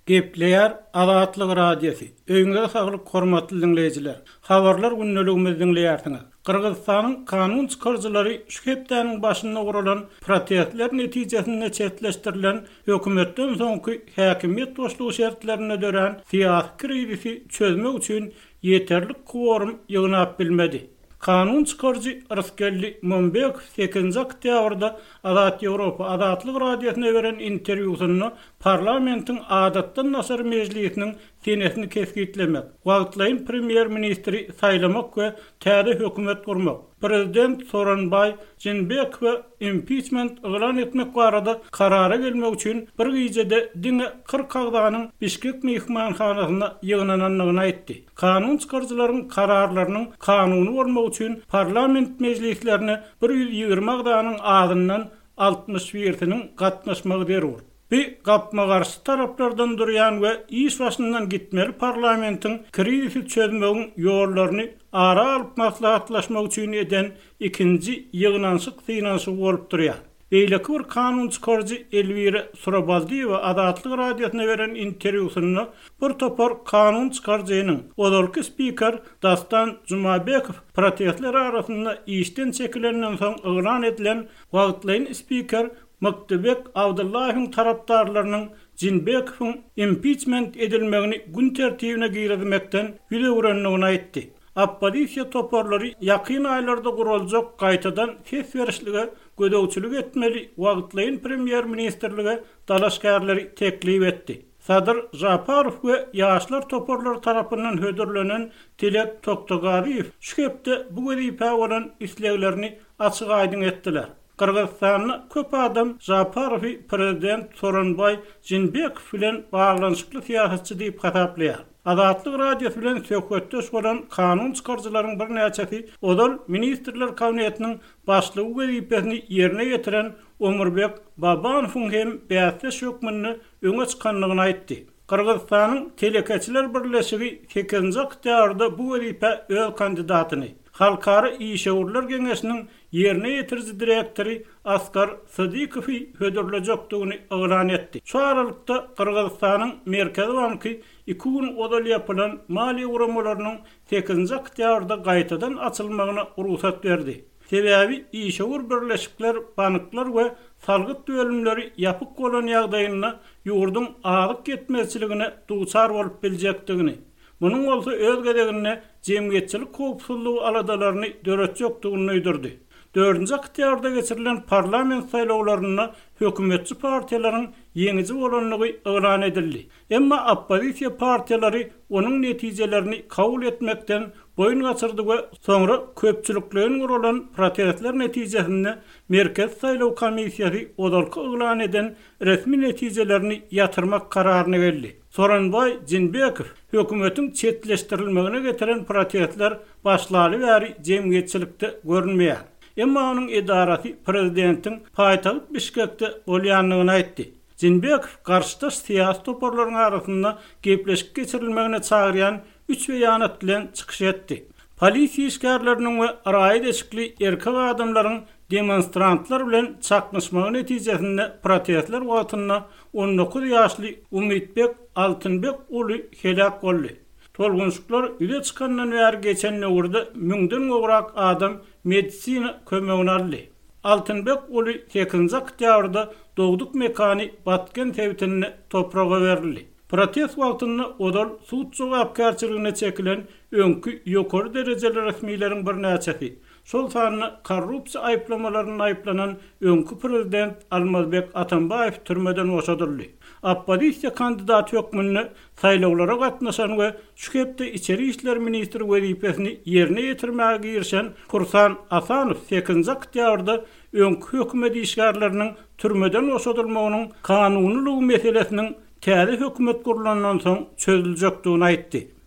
Gepleýär Azatlyk radiosi. Öňüňizde saglyk hormatly dinleýijiler. Habarlar günnäligimizi dinleýärsiňiz. Kırgızstanyň kanun çykarjylary şu hepdeniň başynda guralan protestler netijesinde çetleşdirilen hökümetden soňky häkimiýet boşlugy şertlerine dören siýasy krizisi çözmek üçin ýeterli quorum ýygnap bilmedi. Kanun çykarjy Raskelli Mombek 8 oktýabrda Azat Ýewropa Azatlyk radiosyna beren interwýusyny parlamentiň adatdan nasar mejlisiniň senesini keskitlemek, wagtlaýyn premier ministri saýlamak we täze hökümet gurmak, prezident Soronbay Jinbek we impeachment elan etmek barada karara gelmek üçin bir gijede diňe 40 agdanyň Bişkek mehmanhanasyna ýygnananlygyny aýtdy. Kanun çykarjylaryň kararlarynyň kanuny bolmak üçin parlament mejlislerine 120 agdanyň adyndan 61-siniň gatnaşmagy berýär. Bir gapma garşy taraplardan durýan we iş başyndan gitmeli parlamentiň krizisi çözmegiň ýollaryny ara alyp maslahatlaşmak üçin eden ikinji ýygnanşyk finansy bolup durýar. Beýleki bir kanun çykarjy Elwira Surabazdiýewa Azatlyk radiosyna beren interwýusyny bir topar kanun çykarjynyň odalky spiker Dastan Jumabekow protestler arasynda işden çekilenden soň elan edilen wagtlaýyn spiker Maktubek Abdullahyň tarapdarlarynyň Jinbekowyň impeachment edilmegini gün tertibine giýermekden ýülegürenligini aýtdy. Opposisiýa toparlary ýakyn aýlarda guraljak gaýtadan ses berişlige gödäwçilik etmeli wagtlaýyn premier ministrlige dalaşgärleri teklip etdi. Sadr Japarow we ýaşlar toparlary tarapyndan hödürlenen Tilek Toktogariýew şu hepde bu wezipä bolan isleglerini açyk aýdyn etdiler. Kırgızstanyň köp adam Japarowy prezident Soronbay Jinbekow bilen baglanyşykly siýasatçy diýip hataplaýar. Azatlyk radiosu bilen söhbetdeş bolan kanun çykarjylaryň bir näçesi odal ministrler kabinetiniň başlygy wezipesini ýerine getiren Ömürbek Babanowyň hem bäýatda hökmüni öňe çykanlygyny aýtdy. Kırgızstanyň Telekeçiler Birleşigi 8 oktýabrda bu wezipä öz kandidatyny Halkara İşeğurlar Geňeşiniň ýerine ýetirji direktori Askar Sadykowy hödürlejekdigini elan etdi. Şu aralykda Kırgızstanyň Merkezi Banky 2 gün odal ýapylan mali uramalarynyň 8 oktýabrda gaýtadan açylmagyna ruhsat berdi. Sebäbi İşeğur birleşikler, banklar we salgyt bölümleri ýapyk bolan ýagdaýynda ýurdun agyk getmezçiligine duçar bolup biljekdigini, munyň bolsa öz gedegine jemgyýetçilik howpsuzlygy aladalaryny döretjekdigini öýdürdi. 4 oktýabrda geçirilen parlament saýlawlaryna hökümetçi partiýalaryň ýeňiji bolanlygy elan edildi. Emma oppozisiýa partiýalary onuň netijelerini kabul etmekden boyun gaçyrdy we soňra köpçüliklerin guralan protestler netijesinde Merkez Saýlaw Komissiýasy odalky elan eden resmi netijelerini ýatyrmak kararyna geldi. Soronbay Jinbekow hökümetiň çetleşdirilmegine getiren protestler başlary bäri jemgyýetçilikde görünmeýär. Emma onuň edarasy prezidentiň paýtagyt Bişkekde bolýanlygyny aýtdy. Jinbekow garşydaş siýasy toparlaryň arasynda gepleşik geçirilmegine çagyrýan 3 beýanat bilen çykyş etdi. Polisiýa işgärleriniň we raýat eşikli erkek adamlaryň demonstrantlar bilen çaklaşmagy netijesinde protestler wagtynda 19 ýaşly Umidbek Altynbek uly helak boldy. Tolgunçuklar üde çykandan bäri geçen ýylda 1000den gowrak adam medisina kömegini aldy. Altynbek uly 8 oktýabrda dogduk mekany batken tewtini topraga berildi. Protest wagtynda odal suud jogapkärçiligine çekilen öňkü ýokary derejeli resmiýleriň bir näçesi şol sanyny korrupsiýa aýplamalaryny aýplanan öňkü prezident Almazbek Atambaýew türmeden boşadyldy. Oppozisiýa kandidaty hökmüni saýlawlara gatnaşan we şu hepde içeri işler ministri wezipesini ýerine ýetirmäge girişen Kursan Asanow 8 oktýabrda öňkü hökümet işgärleriniň türmeden boşadylmagynyň kanunylygy meselesiniň täze hökümet gurulandan soň çözüljekdigini aýtdy.